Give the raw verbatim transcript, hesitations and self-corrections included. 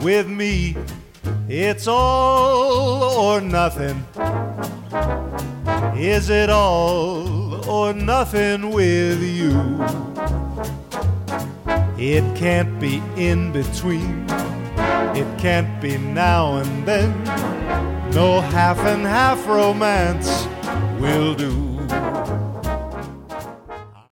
With me, it's all or nothing. Is it all or nothing with you? It can't be in between. It can't be now and then. No half and half romance will do.